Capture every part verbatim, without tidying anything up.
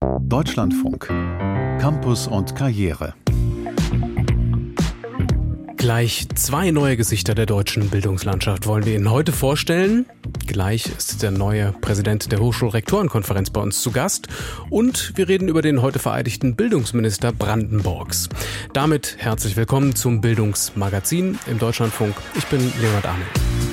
Deutschlandfunk. Campus und Karriere. Gleich zwei neue Gesichter der deutschen Bildungslandschaft wollen wir Ihnen heute vorstellen. Gleich ist der neue Präsident der Hochschulrektorenkonferenz bei uns zu Gast. Und wir reden über den heute vereidigten Bildungsminister Brandenburgs. Damit herzlich willkommen zum Bildungsmagazin im Deutschlandfunk. Ich bin Leonhard Amel.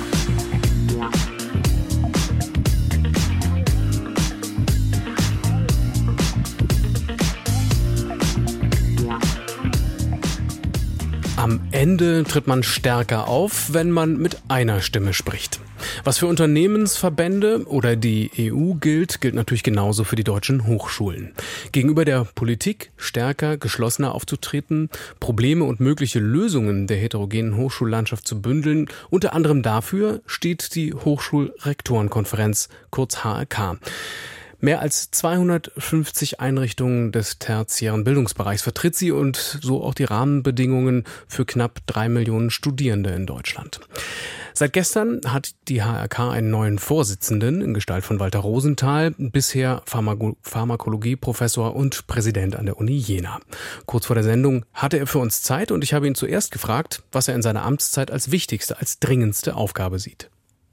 Am Ende tritt man stärker auf, wenn man mit einer Stimme spricht. Was für Unternehmensverbände oder die E U gilt, gilt natürlich genauso für die deutschen Hochschulen. Gegenüber der Politik stärker, geschlossener aufzutreten, Probleme und mögliche Lösungen der heterogenen Hochschullandschaft zu bündeln, unter anderem dafür steht die Hochschulrektorenkonferenz, kurz H R K. Mehr als zweihundertfünfzig Einrichtungen des tertiären Bildungsbereichs vertritt sie und so auch die Rahmenbedingungen für knapp drei Millionen Studierende in Deutschland. Seit gestern hat die H R K einen neuen Vorsitzenden in Gestalt von Walter Rosenthal, bisher Pharmako- Pharmakologie-Professor und Präsident an der Uni Jena. Kurz vor der Sendung hatte er für uns Zeit und ich habe ihn zuerst gefragt, was er in seiner Amtszeit als wichtigste, als dringendste Aufgabe sieht.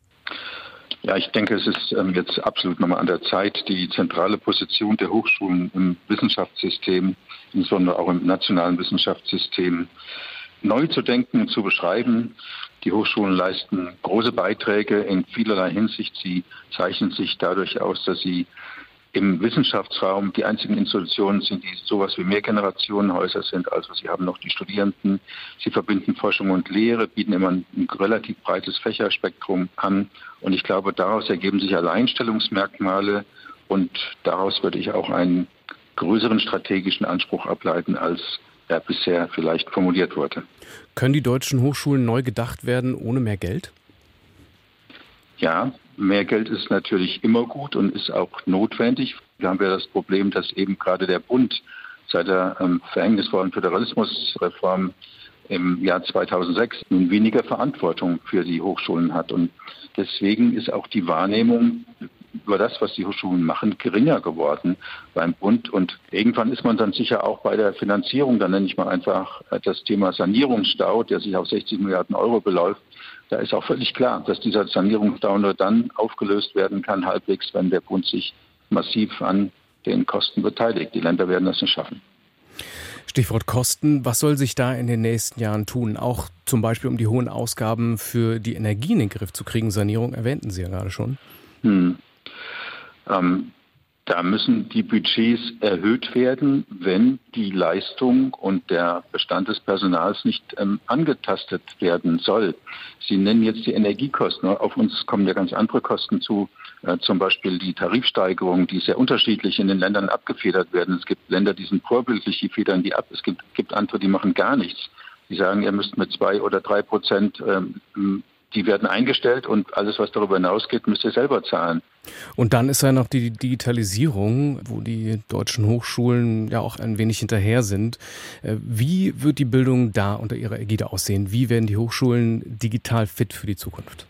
Ja, ich denke, es ist ähm, jetzt absolut nochmal an der Zeit, die zentrale Position der Hochschulen im Wissenschaftssystem, insbesondere auch im nationalen Wissenschaftssystem, neu zu denken und zu beschreiben. Die Hochschulen leisten große Beiträge in vielerlei Hinsicht. Sie zeichnen sich dadurch aus, dass sie im Wissenschaftsraum die einzigen Institutionen sind, die sowas wie Mehrgenerationenhäuser sind. Also sie haben noch die Studierenden, sie verbinden Forschung und Lehre, bieten immer ein relativ breites Fächerspektrum an. Und ich glaube, daraus ergeben sich Alleinstellungsmerkmale und daraus würde ich auch einen größeren strategischen Anspruch ableiten, als er bisher vielleicht formuliert wurde. Können die deutschen Hochschulen neu gedacht werden ohne mehr Geld? Ja, mehr Geld ist natürlich immer gut und ist auch notwendig. Wir haben ja das Problem, dass eben gerade der Bund seit der ähm, verhängnisvollen Föderalismusreform im Jahr zweitausendsechs nun weniger Verantwortung für die Hochschulen hat. Und deswegen ist auch die Wahrnehmung über das, was die Hochschulen machen, geringer geworden beim Bund. Und irgendwann ist man dann sicher auch bei der Finanzierung, dann nenne ich mal einfach das Thema Sanierungsstau, der sich auf sechzig Milliarden Euro beläuft. Da ist auch völlig klar, dass dieser Sanierungsstau nur dann aufgelöst werden kann, halbwegs, wenn der Bund sich massiv an den Kosten beteiligt. Die Länder werden das nicht schaffen. Stichwort Kosten. Was soll sich da in den nächsten Jahren tun? Auch zum Beispiel, um die hohen Ausgaben für die Energie in den Griff zu kriegen. Sanierung erwähnten Sie ja gerade schon. Hm. Ähm, Da müssen die Budgets erhöht werden, wenn die Leistung und der Bestand des Personals nicht ähm, angetastet werden soll. Sie nennen jetzt die Energiekosten. Auf uns kommen ja ganz andere Kosten zu, äh, zum Beispiel die Tarifsteigerungen, die sehr unterschiedlich in den Ländern abgefedert werden. Es gibt Länder, die sind vorbildlich, die federn die ab. Es gibt, gibt andere, die machen gar nichts. Die sagen, ihr müsst mit zwei oder drei Prozent ähm, die werden eingestellt und alles, was darüber hinausgeht, müsst ihr selber zahlen. Und dann ist ja noch die Digitalisierung, wo die deutschen Hochschulen ja auch ein wenig hinterher sind. Wie wird die Bildung da unter Ihrer Ägide aussehen? Wie werden die Hochschulen digital fit für die Zukunft?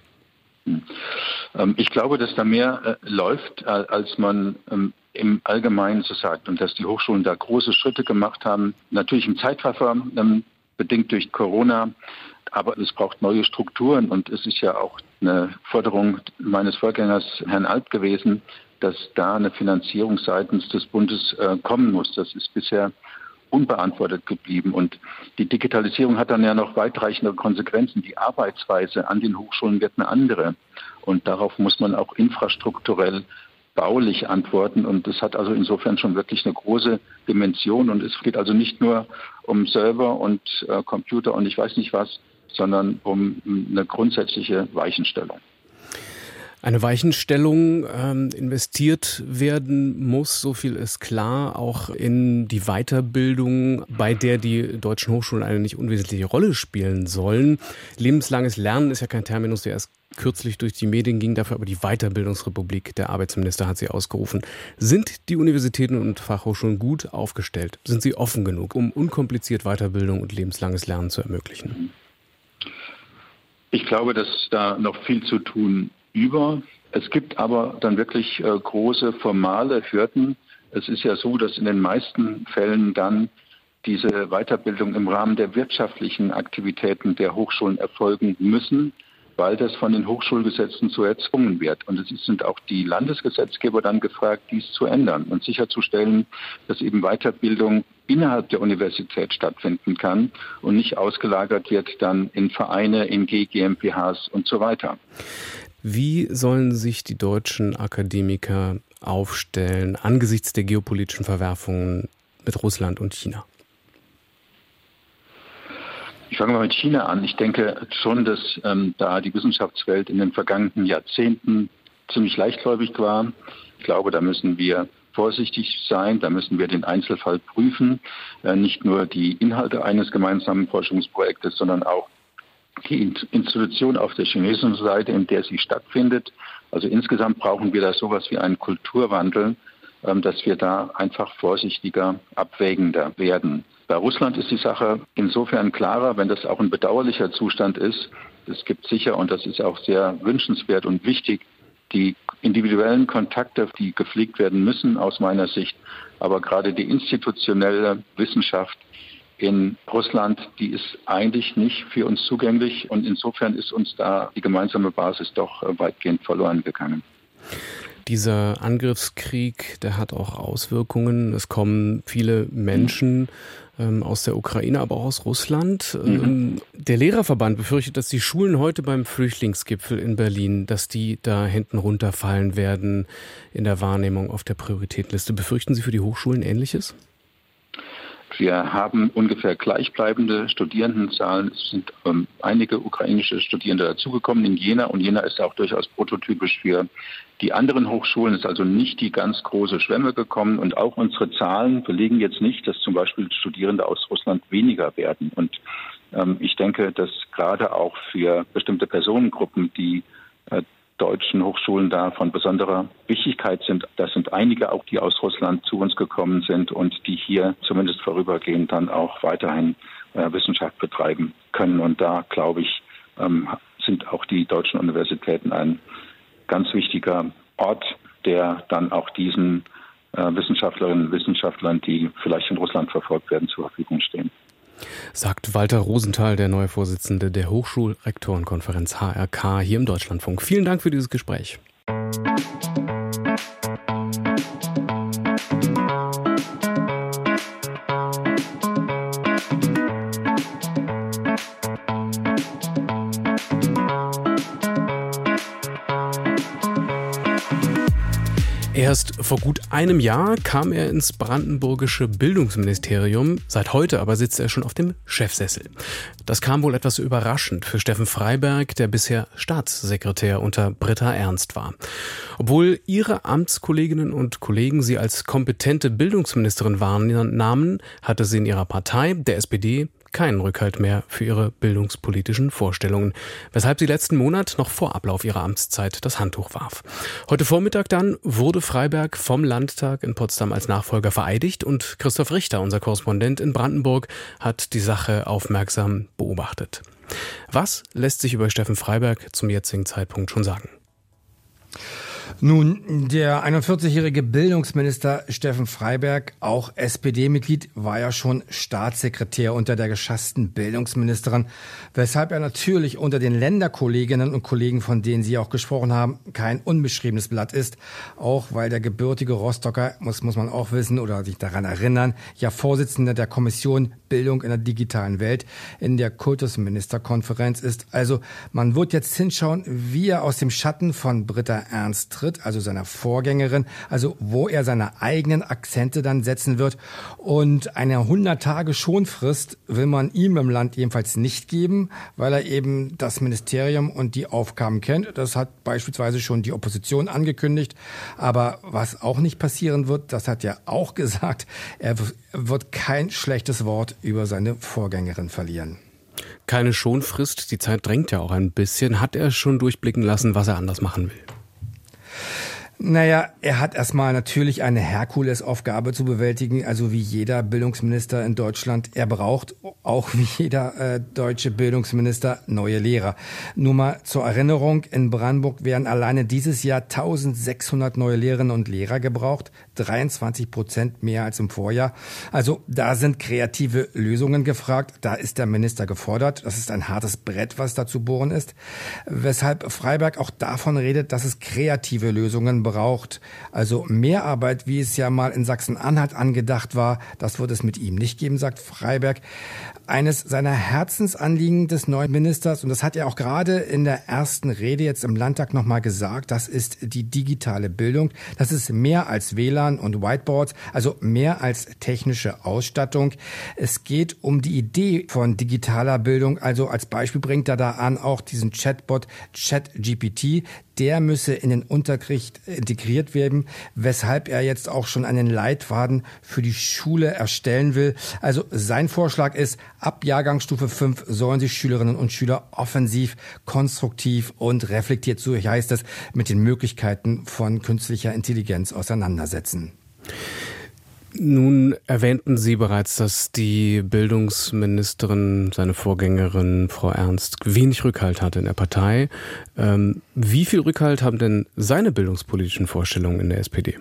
Ich glaube, dass da mehr läuft, als man im Allgemeinen so sagt und dass die Hochschulen da große Schritte gemacht haben. Natürlich im Zeitraffer, bedingt durch Corona. Aber es braucht neue Strukturen und es ist ja auch eine Forderung meines Vorgängers, Herrn Alp, gewesen, dass da eine Finanzierung seitens des Bundes äh, kommen muss. Das ist bisher unbeantwortet geblieben. Und die Digitalisierung hat dann ja noch weitreichende Konsequenzen. Die Arbeitsweise an den Hochschulen wird eine andere. Und darauf muss man auch infrastrukturell baulich antworten. Und das hat also insofern schon wirklich eine große Dimension. Und es geht also nicht nur um Server und äh, Computer und ich weiß nicht was, sondern um eine grundsätzliche Weichenstellung. Eine Weichenstellung ähm, investiert werden muss, so viel ist klar, auch in die Weiterbildung, bei der die deutschen Hochschulen eine nicht unwesentliche Rolle spielen sollen. Lebenslanges Lernen ist ja kein Terminus, der erst kürzlich durch die Medien ging, dafür aber die Weiterbildungsrepublik. Der Arbeitsminister hat sie ausgerufen. Sind die Universitäten und Fachhochschulen gut aufgestellt? Sind sie offen genug, um unkompliziert Weiterbildung und lebenslanges Lernen zu ermöglichen? Ich glaube, dass da noch viel zu tun über. Es gibt aber dann wirklich äh, große formale Hürden, Es ist ja so, dass in den meisten Fällen dann diese Weiterbildung im Rahmen der wirtschaftlichen Aktivitäten der Hochschulen erfolgen müssen, weil das von den Hochschulgesetzen so erzwungen wird. Und es sind auch die Landesgesetzgeber dann gefragt, dies zu ändern und sicherzustellen, dass eben Weiterbildung innerhalb der Universität stattfinden kann und nicht ausgelagert wird dann in Vereine, in G, GmbHs und so weiter. Wie sollen sich die deutschen Akademiker aufstellen angesichts der geopolitischen Verwerfungen mit Russland und China? Ich fange mal mit China an. Ich denke schon, dass ähm, da die Wissenschaftswelt in den vergangenen Jahrzehnten ziemlich leichtgläubig war. Ich glaube, da müssen wir vorsichtig sein, da müssen wir den Einzelfall prüfen. Äh, nicht nur die Inhalte eines gemeinsamen Forschungsprojektes, sondern auch die Institution auf der chinesischen Seite, in der sie stattfindet. Also insgesamt brauchen wir da sowas wie einen Kulturwandel, ähm, dass wir da einfach vorsichtiger, abwägender werden. Bei Russland ist die Sache insofern klarer, wenn das auch ein bedauerlicher Zustand ist. Es gibt sicher, und das ist auch sehr wünschenswert und wichtig, die individuellen Kontakte, die gepflegt werden müssen aus meiner Sicht. Aber gerade die institutionelle Wissenschaft in Russland, die ist eigentlich nicht für uns zugänglich. Und insofern ist uns da die gemeinsame Basis doch weitgehend verloren gegangen. Dieser Angriffskrieg, der hat auch Auswirkungen. Es kommen viele Menschen ähm, aus der Ukraine, aber auch aus Russland. Mhm. Ähm, der Lehrerverband befürchtet, dass die Schulen heute beim Flüchtlingsgipfel in Berlin, dass die da hinten runterfallen werden in der Wahrnehmung auf der Prioritätenliste. Befürchten Sie für die Hochschulen Ähnliches? Wir haben ungefähr gleichbleibende Studierendenzahlen. Es sind ähm, einige ukrainische Studierende dazugekommen in Jena. Und Jena ist auch durchaus prototypisch für die anderen Hochschulen. Es ist also nicht die ganz große Schwemme gekommen. Und auch unsere Zahlen belegen jetzt nicht, dass zum Beispiel Studierende aus Russland weniger werden. Und ähm, ich denke, dass gerade auch für bestimmte Personengruppen, die äh, deutschen Hochschulen da von besonderer Wichtigkeit sind. Das sind einige auch, die aus Russland zu uns gekommen sind und die hier zumindest vorübergehend dann auch weiterhin äh, Wissenschaft betreiben können. Und da, glaube ich, ähm, sind auch die deutschen Universitäten ein ganz wichtiger Ort, der dann auch diesen äh, Wissenschaftlerinnen und Wissenschaftlern, die vielleicht in Russland verfolgt werden, zur Verfügung stehen. Sagt Walter Rosenthal, der neue Vorsitzende der Hochschulrektorenkonferenz H R K hier im Deutschlandfunk. Vielen Dank für dieses Gespräch. Erst vor gut einem Jahr kam er ins brandenburgische Bildungsministerium. Seit heute aber sitzt er schon auf dem Chefsessel. Das kam wohl etwas überraschend für Steffen Freiberg, der bisher Staatssekretär unter Britta Ernst war. Obwohl ihre Amtskolleginnen und Kollegen sie als kompetente Bildungsministerin wahrnahmen, hatte sie in ihrer Partei, der S P D, keinen Rückhalt mehr für ihre bildungspolitischen Vorstellungen, weshalb sie letzten Monat noch vor Ablauf ihrer Amtszeit das Handtuch warf. Heute Vormittag dann wurde Freiberg vom Landtag in Potsdam als Nachfolger vereidigt und Christoph Richter, unser Korrespondent in Brandenburg, hat die Sache aufmerksam beobachtet. Was lässt sich über Steffen Freiberg zum jetzigen Zeitpunkt schon sagen? Nun, der einundvierzigjährige Bildungsminister Steffen Freiberg, auch S P D-Mitglied, war ja schon Staatssekretär unter der geschassten Bildungsministerin, weshalb er natürlich unter den Länderkolleginnen und Kollegen, von denen Sie auch gesprochen haben, kein unbeschriebenes Blatt ist. Auch weil der gebürtige Rostocker, muss, muss man auch wissen oder sich daran erinnern, ja Vorsitzender der Kommission Bildung in der digitalen Welt in der Kultusministerkonferenz ist. Also man wird jetzt hinschauen, wie er aus dem Schatten von Britta Ernst tritt, also seiner Vorgängerin, also wo er seine eigenen Akzente dann setzen wird. Und eine hundert Tage Schonfrist will man ihm im Land jedenfalls nicht geben, weil er eben das Ministerium und die Aufgaben kennt. Das hat beispielsweise schon die Opposition angekündigt. Aber was auch nicht passieren wird, das hat er auch gesagt, er wird kein schlechtes Wort über seine Vorgängerin verlieren. Keine Schonfrist, die Zeit drängt ja auch ein bisschen. Hat er schon durchblicken lassen, was er anders machen will? Naja, er hat erstmal natürlich eine Herkulesaufgabe zu bewältigen, also wie jeder Bildungsminister in Deutschland. Er braucht, auch wie jeder äh, deutsche Bildungsminister, neue Lehrer. Nur mal zur Erinnerung, in Brandenburg werden alleine dieses Jahr eintausendsechshundert neue Lehrerinnen und Lehrer gebraucht, dreiundzwanzig Prozent mehr als im Vorjahr. Also da sind kreative Lösungen gefragt, da ist der Minister gefordert. Das ist ein hartes Brett, was da zu bohren ist. Weshalb Freiberg auch davon redet, dass es kreative Lösungen braucht. Also mehr Arbeit, wie es ja mal in Sachsen-Anhalt angedacht war, das wird es mit ihm nicht geben, sagt Freiberg. Eines seiner Herzensanliegen des neuen Ministers, und das hat er auch gerade in der ersten Rede jetzt im Landtag nochmal gesagt, das ist die digitale Bildung. Das ist mehr als W L A N und Whiteboards, also mehr als technische Ausstattung. Es geht um die Idee von digitaler Bildung. Also als Beispiel bringt er da an auch diesen Chatbot ChatGPT. Der müsse in den Unterricht integriert werden, weshalb er jetzt auch schon einen Leitfaden für die Schule erstellen will. Also sein Vorschlag ist, ab Jahrgangsstufe fünf sollen sich Schülerinnen und Schüler offensiv, konstruktiv und reflektiert, so heißt es, mit den Möglichkeiten von künstlicher Intelligenz auseinandersetzen. Nun erwähnten Sie bereits, dass die Bildungsministerin, seine Vorgängerin Frau Ernst, wenig Rückhalt hatte in der Partei. Ähm, wie viel Rückhalt haben denn seine bildungspolitischen Vorstellungen in der S P D?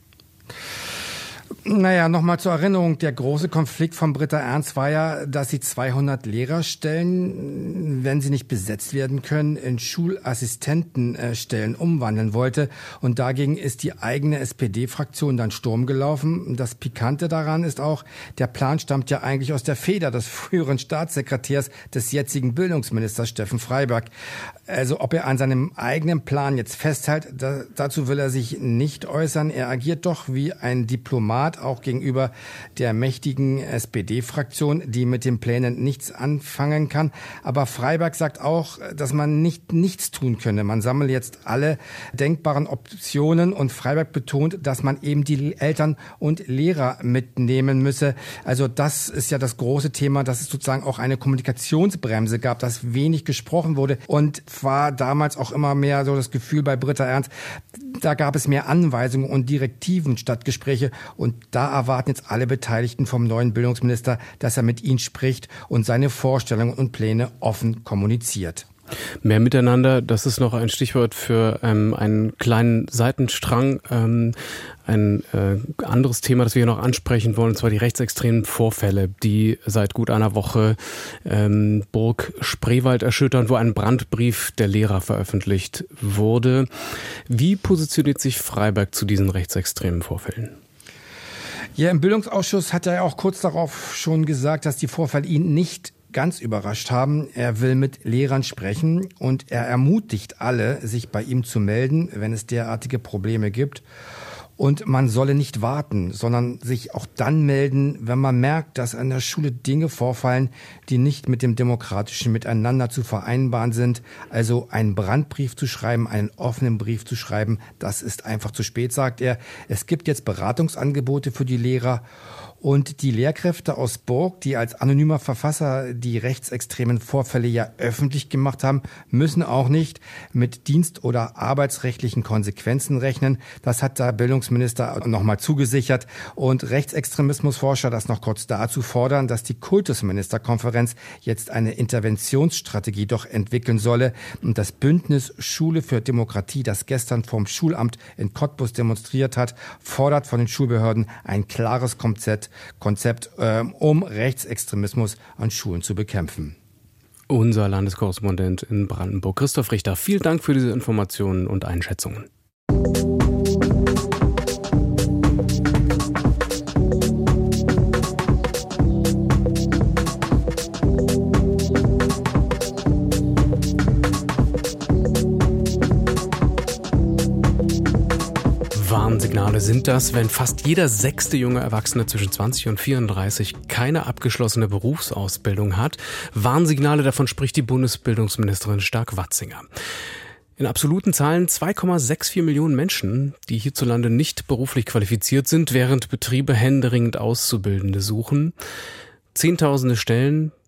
Naja, nochmal zur Erinnerung, der große Konflikt von Britta Ernst war ja, dass sie zweihundert Lehrerstellen, wenn sie nicht besetzt werden können, in Schulassistentenstellen umwandeln wollte. Und dagegen ist die eigene S P D-Fraktion dann Sturm gelaufen. Das Pikante daran ist auch, der Plan stammt ja eigentlich aus der Feder des früheren Staatssekretärs des jetzigen Bildungsministers Steffen Freiberg. Also ob er an seinem eigenen Plan jetzt festhält, da, dazu will er sich nicht äußern. Er agiert doch wie ein Diplomat, auch gegenüber der mächtigen S P D-Fraktion, die mit den Plänen nichts anfangen kann. Aber Freiberg sagt auch, dass man nicht nichts tun könne. Man sammelt jetzt alle denkbaren Optionen und Freiberg betont, dass man eben die Eltern und Lehrer mitnehmen müsse. Also das ist ja das große Thema, dass es sozusagen auch eine Kommunikationsbremse gab, dass wenig gesprochen wurde und war damals auch immer mehr so das Gefühl bei Britta Ernst, da gab es mehr Anweisungen und Direktiven statt Gespräche und da erwarten jetzt alle Beteiligten vom neuen Bildungsminister, dass er mit ihnen spricht und seine Vorstellungen und Pläne offen kommuniziert. Mehr Miteinander, das ist noch ein Stichwort für ähm, einen kleinen Seitenstrang. Ähm, ein äh, anderes Thema, das wir hier noch ansprechen wollen, und zwar die rechtsextremen Vorfälle, die seit gut einer Woche ähm, Burg Spreewald erschüttern, wo ein Brandbrief der Lehrer veröffentlicht wurde. Wie positioniert sich Freiberg zu diesen rechtsextremen Vorfällen? Ja, im Bildungsausschuss hat er ja auch kurz darauf schon gesagt, dass die Vorfälle ihn nicht ganz überrascht haben. Er will mit Lehrern sprechen und er ermutigt alle, sich bei ihm zu melden, wenn es derartige Probleme gibt. Und man solle nicht warten, sondern sich auch dann melden, wenn man merkt, dass an der Schule Dinge vorfallen, die nicht mit dem demokratischen Miteinander zu vereinbaren sind. Also einen Brandbrief zu schreiben, einen offenen Brief zu schreiben, das ist einfach zu spät, sagt er. Es gibt jetzt Beratungsangebote für die Lehrer. Und die Lehrkräfte aus Burg, die als anonymer Verfasser die rechtsextremen Vorfälle ja öffentlich gemacht haben, müssen auch nicht mit dienst- oder arbeitsrechtlichen Konsequenzen rechnen. Das hat der Bildungsminister nochmal zugesichert. Und Rechtsextremismusforscher, das noch kurz dazu fordern, dass die Kultusministerkonferenz jetzt eine Interventionsstrategie doch entwickeln solle. Und das Bündnis Schule für Demokratie, das gestern vom Schulamt in Cottbus demonstriert hat, fordert von den Schulbehörden ein klares Konzept, Konzept, ähm, um Rechtsextremismus an Schulen zu bekämpfen. Unser Landeskorrespondent in Brandenburg, Christoph Richter. Vielen Dank für diese Informationen und Einschätzungen. Warnsignale sind das, wenn fast jeder sechste junge Erwachsene zwischen zwanzig und vierunddreißig keine abgeschlossene Berufsausbildung hat. Warnsignale, davon spricht die Bundesbildungsministerin Stark-Watzinger. In absoluten Zahlen zwei Komma vierundsechzig Millionen Menschen, die hierzulande nicht beruflich qualifiziert sind, während Betriebe händeringend Auszubildende suchen. Zehntausende Stellen,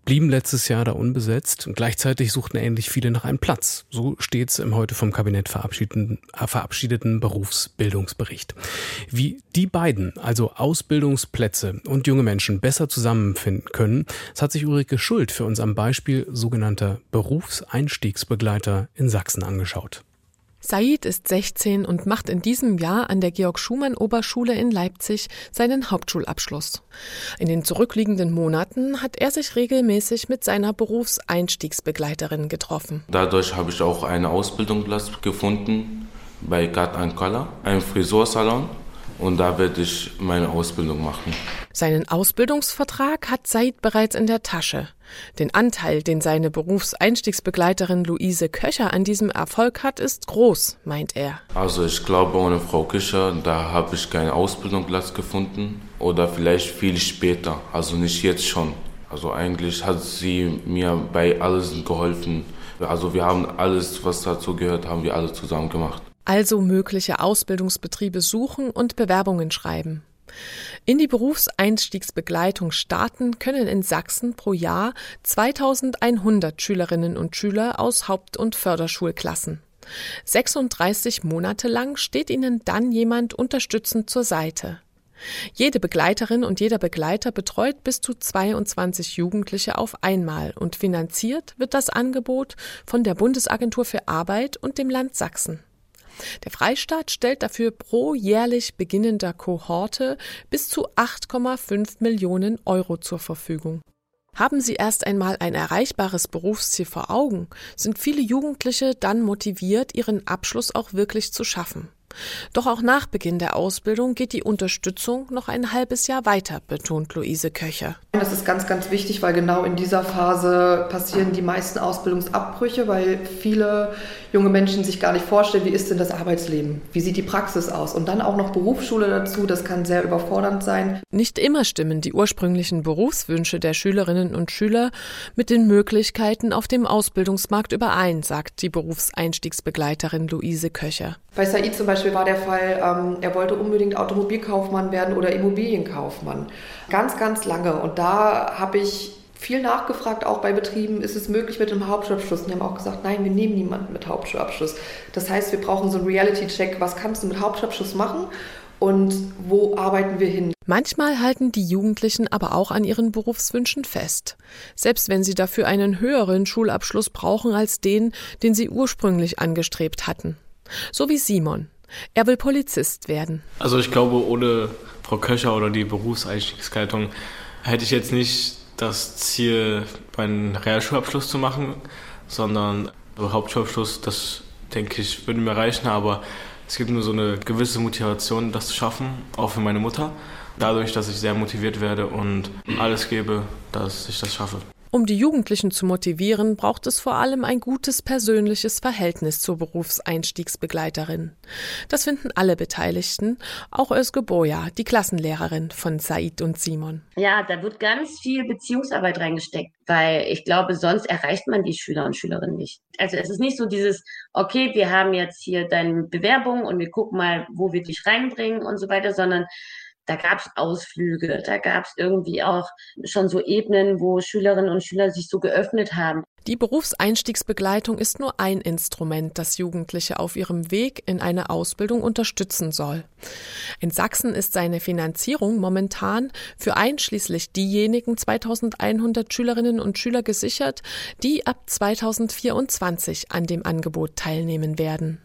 blieben letztes Jahr da unbesetzt und gleichzeitig suchten ähnlich viele nach einem Platz. So steht es im heute vom Kabinett verabschiedeten, äh, verabschiedeten Berufsbildungsbericht. Wie die beiden, also Ausbildungsplätze und junge Menschen, besser zusammenfinden können, das hat sich Ulrike Schuld für uns am Beispiel sogenannter Berufseinstiegsbegleiter in Sachsen angeschaut. Said ist sechzehn und macht in diesem Jahr an der Georg-Schumann-Oberschule in Leipzig seinen Hauptschulabschluss. In den zurückliegenden Monaten hat er sich regelmäßig mit seiner Berufseinstiegsbegleiterin getroffen. Dadurch habe ich auch einen Ausbildungsplatz gefunden bei Cut and Color, einem Frisursalon. Und da werde ich meine Ausbildung machen. Seinen Ausbildungsvertrag hat Said bereits in der Tasche. Den Anteil, den seine Berufseinstiegsbegleiterin Luise Köcher an diesem Erfolg hat, ist groß, meint er. Also ich glaube, ohne Frau Köcher, da habe ich keinen Ausbildungsplatz gefunden. Oder vielleicht viel später, also nicht jetzt schon. Also eigentlich hat sie mir bei alles geholfen. Also wir haben alles, was dazu gehört, haben wir alle zusammen gemacht. Also mögliche Ausbildungsbetriebe suchen und Bewerbungen schreiben. In die Berufseinstiegsbegleitung starten können in Sachsen pro Jahr zweitausendeinhundert Schülerinnen und Schüler aus Haupt- und Förderschulklassen. sechsunddreißig Monate lang steht ihnen dann jemand unterstützend zur Seite. Jede Begleiterin und jeder Begleiter betreut bis zu zweiundzwanzig Jugendliche auf einmal und finanziert wird das Angebot von der Bundesagentur für Arbeit und dem Land Sachsen. Der Freistaat stellt dafür pro jährlich beginnender Kohorte bis zu acht Komma fünf Millionen Euro zur Verfügung. Haben Sie erst einmal ein erreichbares Berufsziel vor Augen, sind viele Jugendliche dann motiviert, ihren Abschluss auch wirklich zu schaffen. Doch auch nach Beginn der Ausbildung geht die Unterstützung noch ein halbes Jahr weiter, betont Luise Köcher. Das ist ganz, ganz wichtig, weil genau in dieser Phase passieren die meisten Ausbildungsabbrüche, weil viele junge Menschen sich gar nicht vorstellen, wie ist denn das Arbeitsleben, wie sieht die Praxis aus und dann auch noch Berufsschule dazu, das kann sehr überfordernd sein. Nicht immer stimmen die ursprünglichen Berufswünsche der Schülerinnen und Schüler mit den Möglichkeiten auf dem Ausbildungsmarkt überein, sagt die Berufseinstiegsbegleiterin Luise Köcher. Bei Said zum Beispiel war der Fall, ähm, er wollte unbedingt Automobilkaufmann werden oder Immobilienkaufmann. Ganz, ganz lange. Und da habe ich viel nachgefragt, auch bei Betrieben, ist es möglich mit einem Hauptschulabschluss? Und die haben auch gesagt, nein, wir nehmen niemanden mit Hauptschulabschluss. Das heißt, wir brauchen so einen Reality-Check, was kannst du mit Hauptschulabschluss machen und wo arbeiten wir hin? Manchmal halten die Jugendlichen aber auch an ihren Berufswünschen fest. Selbst wenn sie dafür einen höheren Schulabschluss brauchen als den, den sie ursprünglich angestrebt hatten. So wie Simon. Er will Polizist werden. Also ich glaube, ohne Frau Köcher oder die Berufseinstiegsbegleitung hätte ich jetzt nicht das Ziel, meinen Realschulabschluss zu machen, sondern Hauptschulabschluss, das denke ich, würde mir reichen, aber es gibt nur so eine gewisse Motivation, das zu schaffen, auch für meine Mutter. Dadurch, dass ich sehr motiviert werde und alles gebe, dass ich das schaffe. Um die Jugendlichen zu motivieren, braucht es vor allem ein gutes persönliches Verhältnis zur Berufseinstiegsbegleiterin. Das finden alle Beteiligten, auch Özge Boya, die Klassenlehrerin von Said und Simon. Ja, da wird ganz viel Beziehungsarbeit reingesteckt, weil ich glaube, sonst erreicht man die Schüler und Schülerinnen nicht. Also es ist nicht so dieses, okay, wir haben jetzt hier deine Bewerbung und wir gucken mal, wo wir dich reinbringen und so weiter, sondern da gab es Ausflüge, da gab es irgendwie auch schon so Ebenen, wo Schülerinnen und Schüler sich so geöffnet haben. Die Berufseinstiegsbegleitung ist nur ein Instrument, das Jugendliche auf ihrem Weg in eine Ausbildung unterstützen soll. In Sachsen ist seine Finanzierung momentan für einschließlich diejenigen zweitausendeinhundert Schülerinnen und Schüler gesichert, die ab zweitausendvierundzwanzig an dem Angebot teilnehmen werden.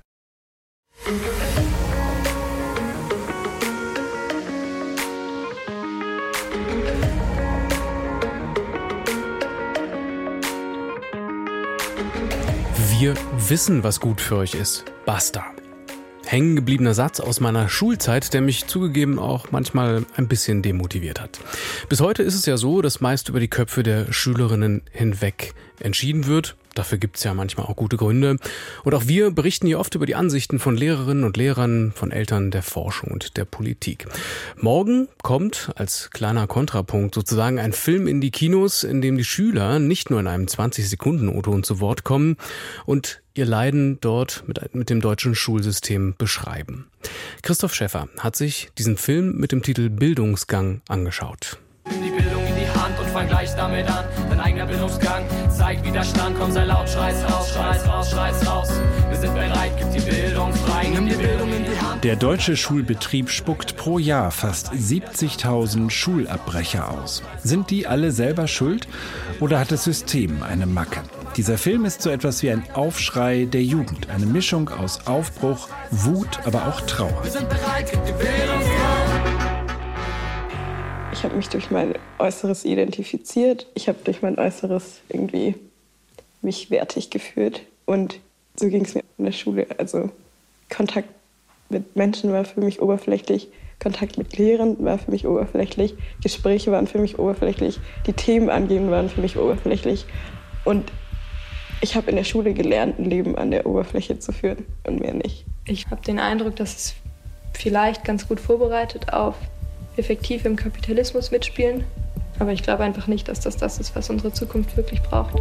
Wir wissen, was gut für euch ist. Basta. Hängengebliebener Satz aus meiner Schulzeit, der mich zugegeben auch manchmal ein bisschen demotiviert hat. Bis heute ist es ja so, dass meist über die Köpfe der Schülerinnen hinweg entschieden wird. Dafür gibt es ja manchmal auch gute Gründe. Und auch wir berichten hier oft über die Ansichten von Lehrerinnen und Lehrern, von Eltern, der Forschung und der Politik. Morgen kommt als kleiner Kontrapunkt sozusagen ein Film in die Kinos, in dem die Schüler nicht nur in einem zwanzig-Sekunden-O-Ton zu Wort kommen und ihr Leiden dort mit, mit dem deutschen Schulsystem beschreiben. Christoph Schäffer hat sich diesen Film mit dem Titel Bildungsgang angeschaut. Die Bildung in die Hand und fang gleich damit an. Dein eigener Bildungsgang zeigt Widerstand. Komm, sei laut, schrei's raus, schrei's raus, schrei's raus. Wir sind bereit, gib die Bildung frei, nimm die Bildung in die Hand. Der deutsche Schulbetrieb spuckt pro Jahr fast siebzigtausend Schulabbrecher aus. Sind die alle selber schuld oder hat das System eine Macke? Dieser Film ist so etwas wie ein Aufschrei der Jugend. Eine Mischung aus Aufbruch, Wut, aber auch Trauer. Wir sind bereit, gib die Bildung frei. Ich habe mich durch mein Äußeres identifiziert. Ich habe durch mein Äußeres irgendwie mich wertig gefühlt. Und so ging es mir in der Schule. Also Kontakt mit Menschen war für mich oberflächlich. Kontakt mit Lehrern war für mich oberflächlich. Gespräche waren für mich oberflächlich. Die Themen angeben waren für mich oberflächlich. Und ich habe in der Schule gelernt, ein Leben an der Oberfläche zu führen und mehr nicht. Ich habe den Eindruck, dass es vielleicht ganz gut vorbereitet auf effektiv im Kapitalismus mitspielen. Aber ich glaube einfach nicht, dass das das ist, was unsere Zukunft wirklich braucht.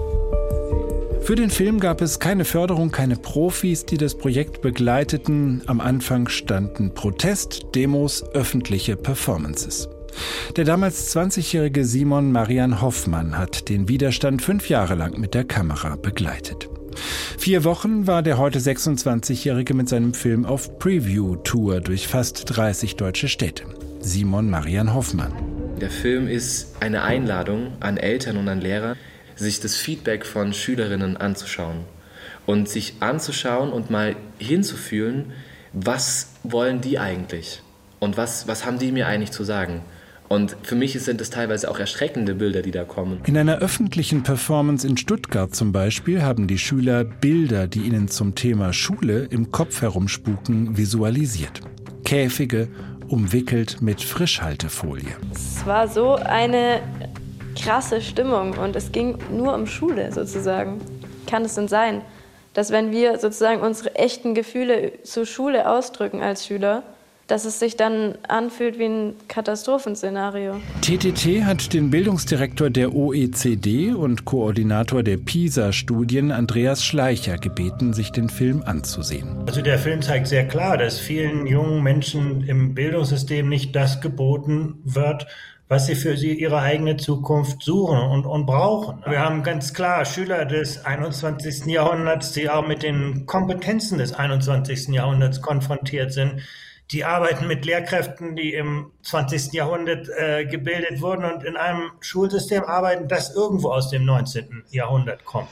Für den Film gab es keine Förderung, keine Profis, die das Projekt begleiteten. Am Anfang standen Protest, Demos, öffentliche Performances. Der damals zwanzigjährige Simon Marian Hoffmann hat den Widerstand fünf Jahre lang mit der Kamera begleitet. Vier Wochen war der heute sechsundzwanzigjährige mit seinem Film auf Preview-Tour durch fast dreißig deutsche Städte. Simon Marian Hoffmann. Der Film ist eine Einladung an Eltern und an Lehrer, sich das Feedback von Schülerinnen anzuschauen. Und sich anzuschauen und mal hinzufühlen, was wollen die eigentlich? Und was, was haben die mir eigentlich zu sagen? Und für mich sind es teilweise auch erschreckende Bilder, die da kommen. In einer öffentlichen Performance in Stuttgart zum Beispiel haben die Schüler Bilder, die ihnen zum Thema Schule im Kopf herumspuken, visualisiert. Käfige, umwickelt mit Frischhaltefolie. Es war so eine krasse Stimmung und es ging nur um Schule sozusagen. Kann es denn sein, dass wenn wir sozusagen unsere echten Gefühle zur Schule ausdrücken als Schüler, dass es sich dann anfühlt wie ein Katastrophenszenario? T T T hat den Bildungsdirektor der O E C D und Koordinator der PISA-Studien Andreas Schleicher gebeten, sich den Film anzusehen. Also der Film zeigt sehr klar, dass vielen jungen Menschen im Bildungssystem nicht das geboten wird, was sie für sie ihre eigene Zukunft suchen und, und brauchen. Wir haben ganz klar Schüler des einundzwanzigsten Jahrhunderts, die auch mit den Kompetenzen des einundzwanzigsten Jahrhunderts konfrontiert sind. Die arbeiten mit Lehrkräften, die im zwanzigsten Jahrhundert äh, gebildet wurden und in einem Schulsystem arbeiten, das irgendwo aus dem neunzehnten Jahrhundert kommt.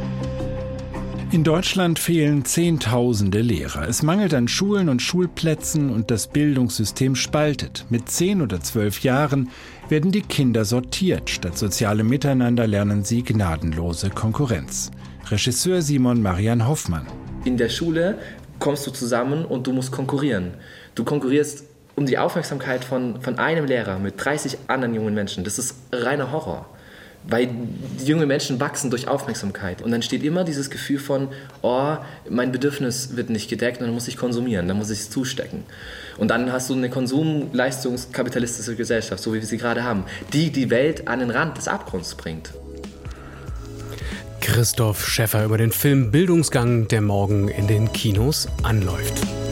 In Deutschland fehlen Zehntausende Lehrer. Es mangelt an Schulen und Schulplätzen und das Bildungssystem spaltet. Mit zehn oder zwölf Jahren werden die Kinder sortiert. Statt sozialem Miteinander lernen sie gnadenlose Konkurrenz. Regisseur Simon Marian Hoffmann. In der Schule kommst du zusammen und du musst konkurrieren. Du konkurrierst um die Aufmerksamkeit von, von einem Lehrer mit dreißig anderen jungen Menschen. Das ist reiner Horror. Weil die jungen Menschen wachsen durch Aufmerksamkeit. Und dann steht immer dieses Gefühl von, oh, mein Bedürfnis wird nicht gedeckt und dann muss ich konsumieren, dann muss ich es zustecken. Und dann hast du eine konsumleistungskapitalistische Gesellschaft, so wie wir sie gerade haben, die die Welt an den Rand des Abgrunds bringt. Christoph Schäffer über den Film Bildungsgang, der morgen in den Kinos anläuft.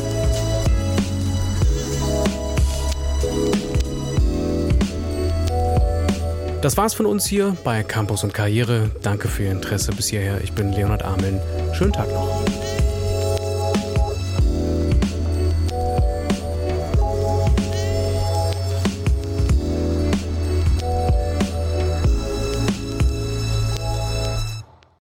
Das war's von uns hier bei Campus und Karriere. Danke für Ihr Interesse bis hierher. Ich bin Leonhard Ameln. Schönen Tag noch.